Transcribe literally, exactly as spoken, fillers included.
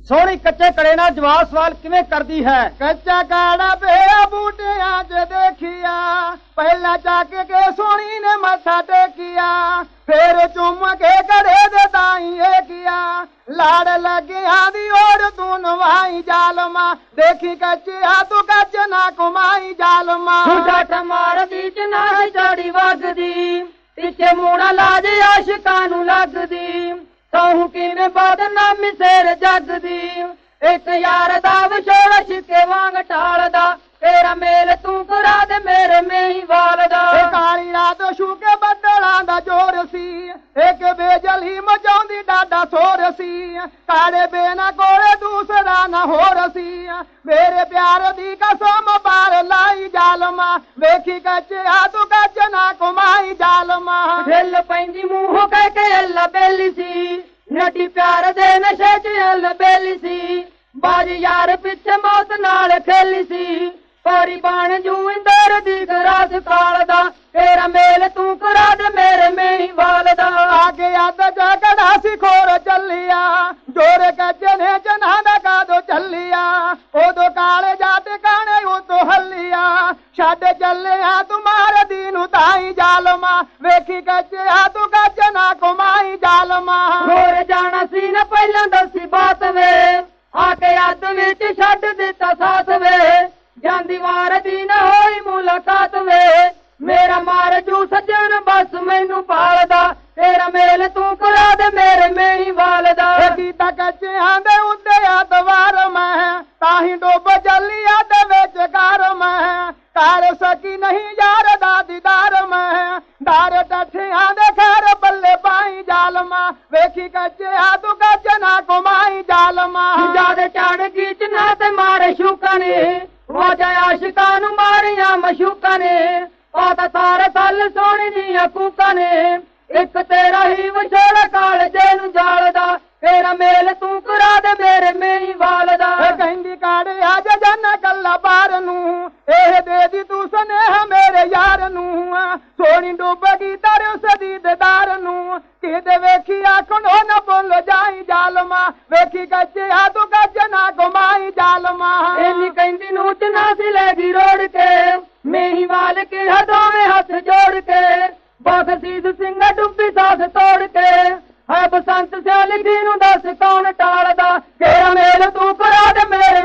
सोहनी कच्चे कड़े नाल जवाब सवाल किवें करदी है। कच्चा काड़ा पिया बूटियां च देखिया, पहला चाक के सोहनी ने मत्था टेकिया, फिर चुम के कड़े दे ताई ए किया, लाड़ लगे आदि और तू नवाई जालमा, देखी कच्चे तू कच्च ना कुमाई जालमा। झूठा मार दी च ना चढ़ी वगदी, पीछे मूड़ा लाज आशिकां नूं लगदी, कहूं किवें बदनामी सिर जगदी, एक यार दा विछोड़ा छिके वांग टालदा, तेरा मेल तू करा दे मेरे मेही वाल दा। काली रात शूके बदलां दा जोर सी, एक बेजल ही मचाउंदी डाडा सोर सी, काले बेना कोले दूसरा ना होर सी, मेरे प्यार दी कसम बार लाई जालमा, वेखी कच्चे तू कच्च ना कुमाई जालमा। ढिल पैंदी मूंह कह के अल्लाह बेली सी, नटी प्यार दे नशे च अल्लाह बेली सी, बाजी यार पिछे मौत नाल खेली सी, पारी बाण जू इंदर दी गरास कालदा, तेरा मेल तू करा दे मेरे मेही वाल दा। आगे आद जगड़ा सिखोर चलिया, जोर कच्चे ने जना दा कादो चलिया, ओदो काले जाते काने उतो हलिया, छड़ चलिया तुम्हारे दीनू ताई जालमा, वेखी कच्चे तू कच्च ना कुमाई जालमा। होर जाना सी न पहला दसी बात वे, आके अद विच छड़ दिता साथ वे, जांदी वार दी न होई मुलाकात वे, मेरा मार जू सज्जन बस मैनू पालदा, तेरा मेल तू करा दे मेरे मेही वाल दा। गीता कच्चे आंदे उते अतवार मैं, ताही डोब चलिया दे विच कार मैं, कर सकी नहीं यार दा दीदार मैं, दार टठियां दे खैर बल्ले पाई जालमा, वेखी कच्चे तू कच्च ना कुमाई जालमा। जद चढ़ गीच ना ते मारे शूका ने, वजह आशिकां नूं मारियां मशूका ने, ओ तां सारे साल सोहनी दियां कूकां ने, एक तेरा ही विछोड़ा कालजे नूं जालदा, तेरा मेल तू करा दे मेरे मेही वाल दा। कहंदी काड़े आज जन कल्ला बार नूं, एह दे दी तू स्नेह मेरे यार नूं, सोहनी डुब गई तर उस दीदार नूं, किते वेखी आखणो न बोल जाई जालमा, वेखी कच्चे तू कच्च ना कुमाई जालमा। इन्नी कहंदी नूं च ना सी लैगी रोड़ के, मेही वाल के हदों में हाथ जोड़ के, बखशीद सिंह डुब्बी सास तोड़ के, है बसंत सियाल दी नूं दस कौन टालदा, तेरा मेल तू करा दे मेरे